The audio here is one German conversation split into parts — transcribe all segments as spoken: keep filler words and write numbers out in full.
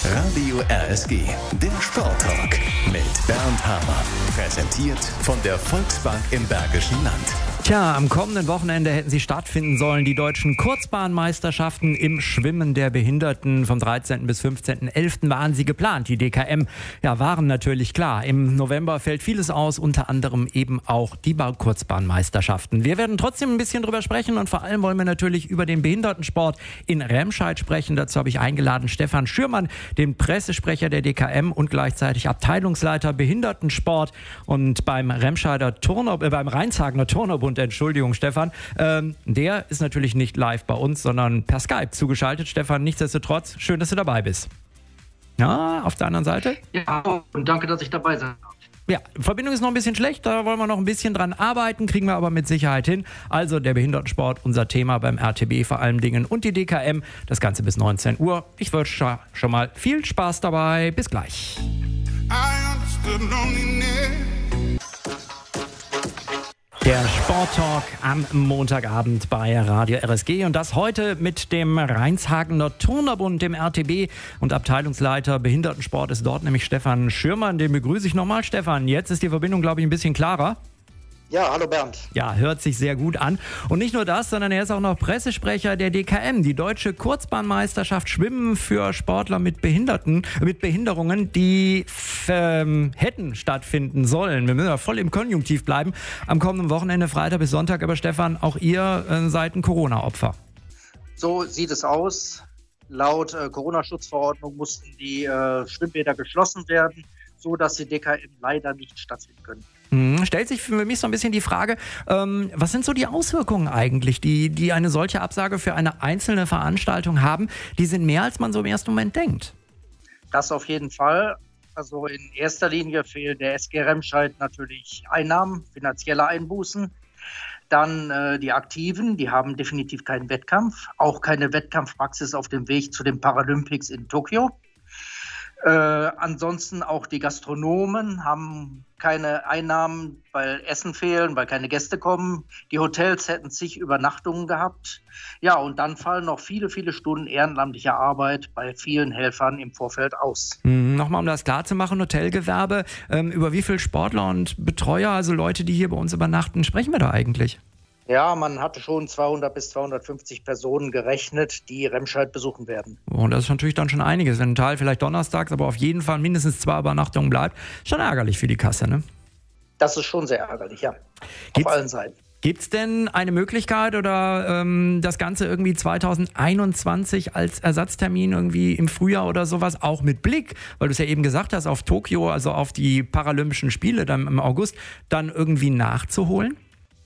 Radio R S G, der Sporttalk mit Bernd Hamer. Präsentiert von der Volksbank im Bergischen Land. Tja, am kommenden Wochenende hätten sie stattfinden sollen, die deutschen Kurzbahnmeisterschaften im Schwimmen der Behinderten. Vom dreizehnten bis fünfzehnten elften waren sie geplant. Die D K M ja, waren natürlich klar. Im November fällt vieles aus, unter anderem eben auch die Kurzbahnmeisterschaften. Wir werden trotzdem ein bisschen drüber sprechen und vor allem wollen wir natürlich über den Behindertensport in Remscheid sprechen. Dazu habe ich eingeladen Stefan Schürmann, den Pressesprecher der D K M und gleichzeitig Abteilungsleiter Behindertensport. Und beim Remscheider Turner, äh, beim Rheinshagener Turnerbund, Entschuldigung, Stefan. Ähm, der ist natürlich nicht live bei uns, sondern per Skype zugeschaltet. Stefan, nichtsdestotrotz, schön, dass du dabei bist. Ja, auf der anderen Seite? Ja, und danke, dass ich dabei sein darf. Ja, Verbindung ist noch ein bisschen schlecht, da wollen wir noch ein bisschen dran arbeiten, kriegen wir aber mit Sicherheit hin. Also der Behindertensport, unser Thema beim R T B vor allen Dingen und die D K M, das Ganze bis neunzehn Uhr. Ich wünsche schon mal viel Spaß dabei, bis gleich. Der Sporttalk am Montagabend bei Radio R S G und das heute mit dem Rheinshagener Turnerbund, dem R T B, und Abteilungsleiter Behindertensport ist dort nämlich Stefan Schürmann. Den begrüße ich nochmal. Stefan, jetzt ist die Verbindung, glaube ich, ein bisschen klarer. Ja, hallo Bernd. Ja, hört sich sehr gut an. Und nicht nur das, sondern er ist auch noch Pressesprecher der D K M, die deutsche Kurzbahnmeisterschaft Schwimmen für Sportler mit Behinderten, mit Behinderungen, die ähm, hätten stattfinden sollen. Wir müssen ja voll im Konjunktiv bleiben. Am kommenden Wochenende, Freitag bis Sonntag. Aber Stefan, auch ihr äh, seid ein Corona-Opfer. So sieht es aus. Laut äh, Corona-Schutzverordnung mussten die äh, Schwimmbäder geschlossen werden, so dass die D K M leider nicht stattfinden können. Hm, stellt sich für mich so ein bisschen die Frage, ähm, was sind so die Auswirkungen eigentlich, die, die eine solche Absage für eine einzelne Veranstaltung haben? Die sind mehr, als man so im ersten Moment denkt. Das auf jeden Fall. Also in erster Linie fehlen der S G Remscheid natürlich Einnahmen, finanzielle Einbußen. Dann äh, die Aktiven, die haben definitiv keinen Wettkampf, auch keine Wettkampfpraxis auf dem Weg zu den Paralympics in Tokio. Äh, ansonsten auch die Gastronomen haben keine Einnahmen, weil Essen fehlen, weil keine Gäste kommen. Die Hotels hätten zig Übernachtungen gehabt. Ja, und dann fallen noch viele, viele Stunden ehrenamtlicher Arbeit bei vielen Helfern im Vorfeld aus. Hm, Nochmal, um das klar zu machen, Hotelgewerbe, ähm, über wie viele Sportler und Betreuer, also Leute, die hier bei uns übernachten, sprechen wir da eigentlich? Ja, man hatte schon zweihundert bis zweihundertfünfzig Personen gerechnet, die Remscheid besuchen werden. Und das ist natürlich dann schon einiges. Wenn ein Teil vielleicht donnerstags, aber auf jeden Fall mindestens zwei Übernachtungen bleibt, schon ärgerlich für die Kasse, ne? Das ist schon sehr ärgerlich, ja. Gibt's, auf allen Seiten. Gibt es denn eine Möglichkeit oder ähm, das Ganze irgendwie zwanzig einundzwanzig als Ersatztermin irgendwie im Frühjahr oder sowas, auch mit Blick, weil du es ja eben gesagt hast, auf Tokio, also auf die Paralympischen Spiele dann im August, dann irgendwie nachzuholen?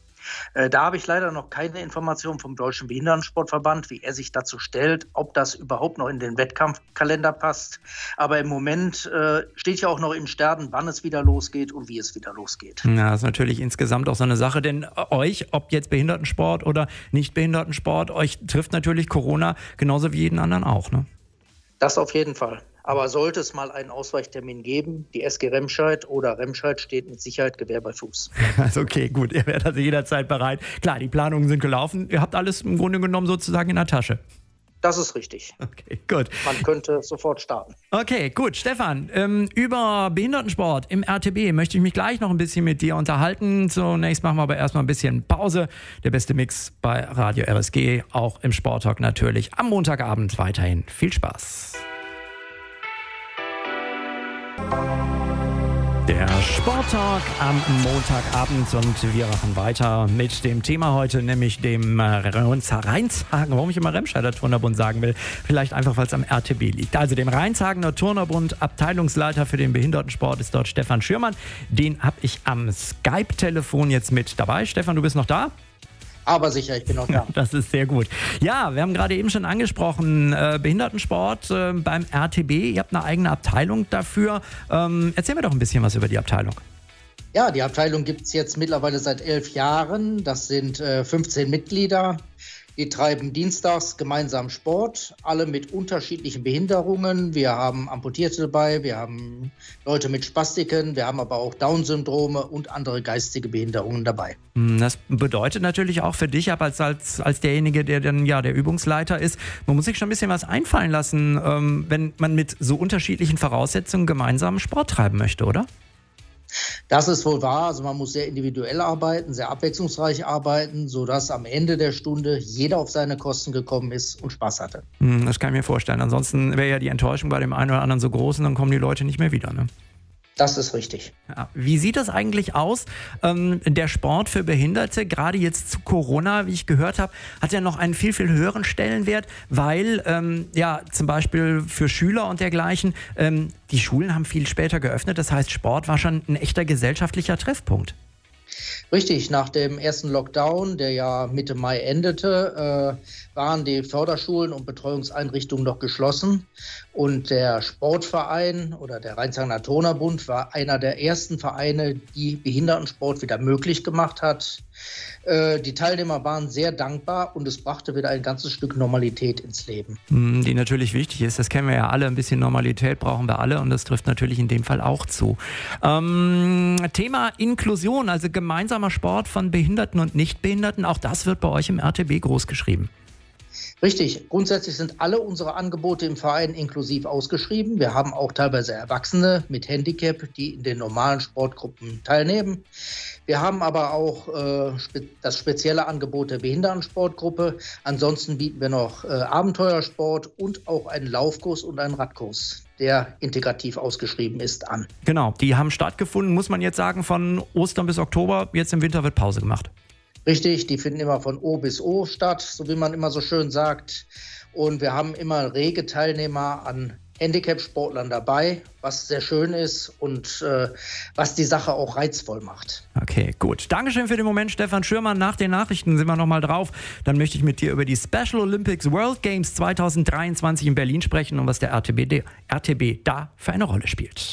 Äh, da habe ich leider noch keine Informationen vom Deutschen Behindertensportverband, wie er sich dazu stellt, ob das überhaupt noch in den Wettkampfkalender passt. Aber im Moment äh, steht ja auch noch in Sternen, wann es wieder losgeht und wie es wieder losgeht. Ja, das ist natürlich insgesamt auch so eine Sache, denn euch, ob jetzt Behindertensport oder nicht Behindertensport, euch trifft natürlich Corona genauso wie jeden anderen auch, ne? Das auf jeden Fall. Aber sollte es mal einen Ausweichtermin geben, die S G Remscheid oder Remscheid steht mit Sicherheit Gewehr bei Fuß. Also okay, gut, ihr werdet also jederzeit bereit. Klar, die Planungen sind gelaufen. Ihr habt alles im Grunde genommen sozusagen in der Tasche. Das ist richtig. Okay, gut. Man könnte sofort starten. Okay, gut. Stefan, ähm, über Behindertensport im R T B möchte ich mich gleich noch ein bisschen mit dir unterhalten. Zunächst machen wir aber erstmal ein bisschen Pause. Der beste Mix bei Radio R S G, auch im Sporttalk natürlich. Am Montagabend weiterhin. Viel Spaß. Der Sporttalk am Montagabend und wir machen weiter mit dem Thema heute, nämlich dem Rheinshagen, warum ich immer Remscheider Turnerbund sagen will, vielleicht einfach, weil es am R T B liegt. Also dem Rheinshagener Turnerbund, Abteilungsleiter für den Behindertensport ist dort Stefan Schürmann. Den habe ich am Skype-Telefon jetzt mit dabei. Stefan, du bist noch da? Aber sicher, ich bin noch da. Das ist sehr gut. Ja, wir haben gerade eben schon angesprochen, äh, Behindertensport äh, beim R T B. Ihr habt eine eigene Abteilung dafür. Ähm, erzähl mir doch ein bisschen was über die Abteilung. Ja, die Abteilung gibt es jetzt mittlerweile seit elf Jahren. Das sind äh, fünfzehn Mitglieder. Die treiben dienstags gemeinsam Sport, alle mit unterschiedlichen Behinderungen. Wir haben Amputierte dabei, wir haben Leute mit Spastiken, wir haben aber auch Down-Syndrome und andere geistige Behinderungen dabei. Das bedeutet natürlich auch für dich, als, als, als derjenige, der dann ja der Übungsleiter ist, man muss sich schon ein bisschen was einfallen lassen, ähm, wenn man mit so unterschiedlichen Voraussetzungen gemeinsam Sport treiben möchte, oder? Das ist wohl wahr. Also man muss sehr individuell arbeiten, sehr abwechslungsreich arbeiten, sodass am Ende der Stunde jeder auf seine Kosten gekommen ist und Spaß hatte. Das kann ich mir vorstellen. Ansonsten wäre ja die Enttäuschung bei dem einen oder anderen so groß und dann kommen die Leute nicht mehr wieder, ne? Das ist richtig. Ja, wie sieht das eigentlich aus? Ähm, der Sport für Behinderte, gerade jetzt zu Corona, wie ich gehört habe, hat ja noch einen viel, viel höheren Stellenwert, weil ähm, ja zum Beispiel für Schüler und dergleichen, ähm, die Schulen haben viel später geöffnet. Das heißt, Sport war schon ein echter gesellschaftlicher Treffpunkt. Richtig, nach dem ersten Lockdown, der ja Mitte Mai endete, äh, waren die Förderschulen und Betreuungseinrichtungen noch geschlossen. Und der Sportverein oder der Rheinsanger Turnerbund war einer der ersten Vereine, die Behindertensport wieder möglich gemacht hat. Äh, die Teilnehmer waren sehr dankbar und es brachte wieder ein ganzes Stück Normalität ins Leben. Die natürlich wichtig ist, das kennen wir ja alle, ein bisschen Normalität brauchen wir alle und das trifft natürlich in dem Fall auch zu. Ähm, Thema Inklusion, also gemeinsamer Sport von Behinderten und Nichtbehinderten, auch das wird bei euch im R T B groß geschrieben. Richtig. Grundsätzlich sind alle unsere Angebote im Verein inklusiv ausgeschrieben. Wir haben auch teilweise Erwachsene mit Handicap, die in den normalen Sportgruppen teilnehmen. Wir haben aber auch äh, spe- das spezielle Angebot der Behindertensportgruppe. Ansonsten bieten wir noch äh, Abenteuersport und auch einen Laufkurs und einen Radkurs, der integrativ ausgeschrieben ist, an. Genau, die haben stattgefunden, muss man jetzt sagen, von Ostern bis Oktober. Jetzt im Winter wird Pause gemacht. Richtig, die finden immer von O bis O statt, so wie man immer so schön sagt. Und wir haben immer rege Teilnehmer an Handicap-Sportlern dabei, was sehr schön ist und äh, was die Sache auch reizvoll macht. Okay, gut. Dankeschön für den Moment, Stefan Schürmann. Nach den Nachrichten sind wir nochmal drauf. Dann möchte ich mit dir über die Special Olympics World Games zwanzig dreiundzwanzig in Berlin sprechen und was der R T B, der R T B da für eine Rolle spielt.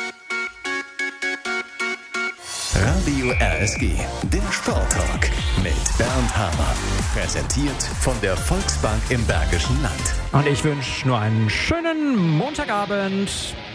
Radio R S G, der Sporttalk mit Bernd Hamer. Präsentiert von der Volksbank im Bergischen Land. Und ich wünsche nur einen schönen Montagabend.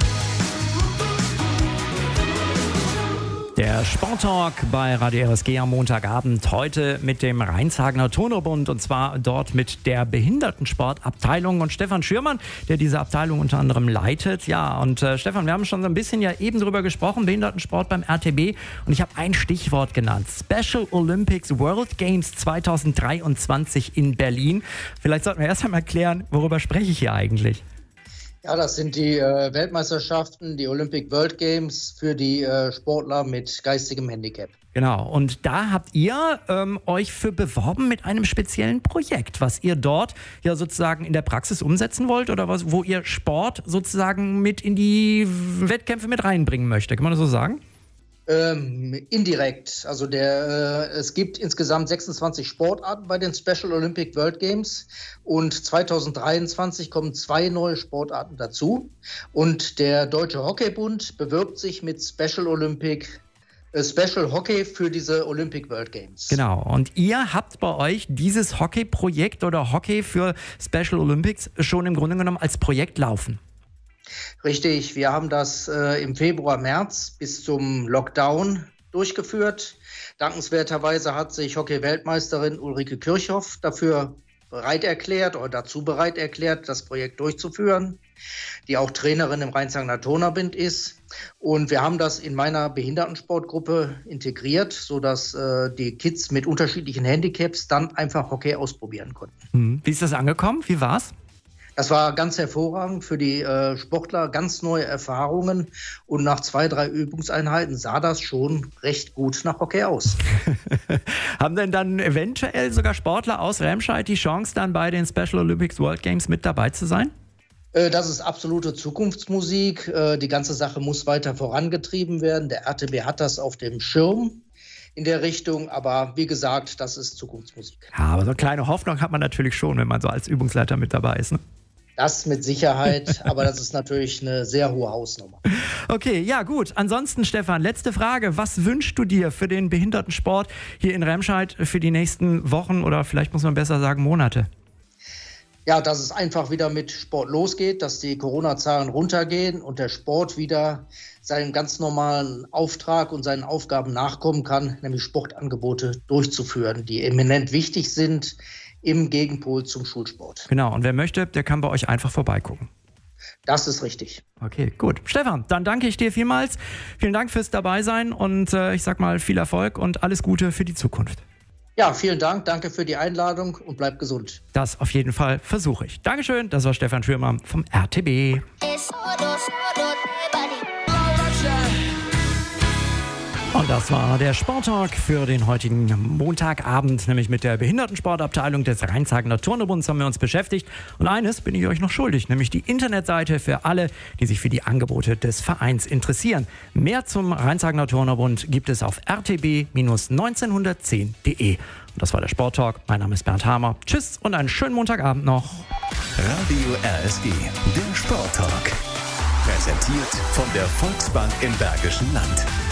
Der Sporttalk bei Radio R S G am Montagabend, heute mit dem Rheinsagener Turnerbund und zwar dort mit der Behindertensportabteilung und Stefan Schürmann, der diese Abteilung unter anderem leitet. Ja, und äh, Stefan, wir haben schon so ein bisschen ja eben drüber gesprochen, Behindertensport beim R T B, und ich habe ein Stichwort genannt, Special Olympics World Games zwanzig dreiundzwanzig in Berlin. Vielleicht sollten wir erst einmal klären, worüber spreche ich hier eigentlich? Ja, das sind die äh, Weltmeisterschaften, die Olympic World Games für die äh, Sportler mit geistigem Handicap. Genau, und da habt ihr ähm, euch für beworben mit einem speziellen Projekt, was ihr dort ja sozusagen in der Praxis umsetzen wollt oder was, wo ihr Sport sozusagen mit in die Wettkämpfe mit reinbringen möchte. Kann man das so sagen? Ähm, indirekt. Also der, äh, es gibt insgesamt sechsundzwanzig Sportarten bei den Special Olympic World Games und zwanzig dreiundzwanzig kommen zwei neue Sportarten dazu. Und der Deutsche Hockeybund bewirbt sich mit Special Olympic äh, Special Hockey für diese Olympic World Games. Genau. Und ihr habt bei euch dieses Hockey-Projekt oder Hockey für Special Olympics schon im Grunde genommen als Projekt laufen. Richtig, wir haben das äh, im Februar, März bis zum Lockdown durchgeführt. Dankenswerterweise hat sich Hockey-Weltmeisterin Ulrike Kirchhoff dafür bereit erklärt oder dazu bereit erklärt, das Projekt durchzuführen, die auch Trainerin im Rheinsagener Turnerbund ist. Und wir haben das in meiner Behindertensportgruppe integriert, sodass äh, die Kids mit unterschiedlichen Handicaps dann einfach Hockey ausprobieren konnten. Hm. Wie ist das angekommen? Wie war's? Das war ganz hervorragend für die äh, Sportler, ganz neue Erfahrungen und nach zwei, drei Übungseinheiten sah das schon recht gut nach Hockey aus. Haben denn dann eventuell sogar Sportler aus Remscheid die Chance, dann bei den Special Olympics World Games mit dabei zu sein? Äh, das ist absolute Zukunftsmusik. Äh, die ganze Sache muss weiter vorangetrieben werden. Der R T B hat das auf dem Schirm in der Richtung, aber wie gesagt, das ist Zukunftsmusik. Ja, aber so eine kleine Hoffnung hat man natürlich schon, wenn man so als Übungsleiter mit dabei ist, ne? Das mit Sicherheit, aber das ist natürlich eine sehr hohe Hausnummer. Okay, ja gut. Ansonsten, Stefan, letzte Frage. Was wünschst du dir für den Behindertensport hier in Remscheid für die nächsten Wochen oder vielleicht muss man besser sagen Monate? Ja, dass es einfach wieder mit Sport losgeht, dass die Corona-Zahlen runtergehen und der Sport wieder seinem ganz normalen Auftrag und seinen Aufgaben nachkommen kann, nämlich Sportangebote durchzuführen, die eminent wichtig sind im Gegenpol zum Schulsport. Genau, und wer möchte, der kann bei euch einfach vorbeigucken. Das ist richtig. Okay, gut. Stefan, dann danke ich dir vielmals. Vielen Dank fürs Dabeisein und äh, ich sag mal viel Erfolg und alles Gute für die Zukunft. Ja, vielen Dank. Danke für die Einladung und bleib gesund. Das auf jeden Fall versuche ich. Dankeschön, das war Stefan Schürmer vom R T B. Und das war der Sporttalk für den heutigen Montagabend, nämlich mit der Behindertensportabteilung des Rheinzagener Turnerbunds haben wir uns beschäftigt. Und eines bin ich euch noch schuldig, nämlich die Internetseite für alle, die sich für die Angebote des Vereins interessieren. Mehr zum Rheinzagener Turnerbund gibt es auf r t b neunzehnhundertzehn punkt de. Und das war der Sporttalk. Mein Name ist Bernd Hamer. Tschüss und einen schönen Montagabend noch. Radio R S G, der Sporttalk. Präsentiert von der Volksbank im Bergischen Land.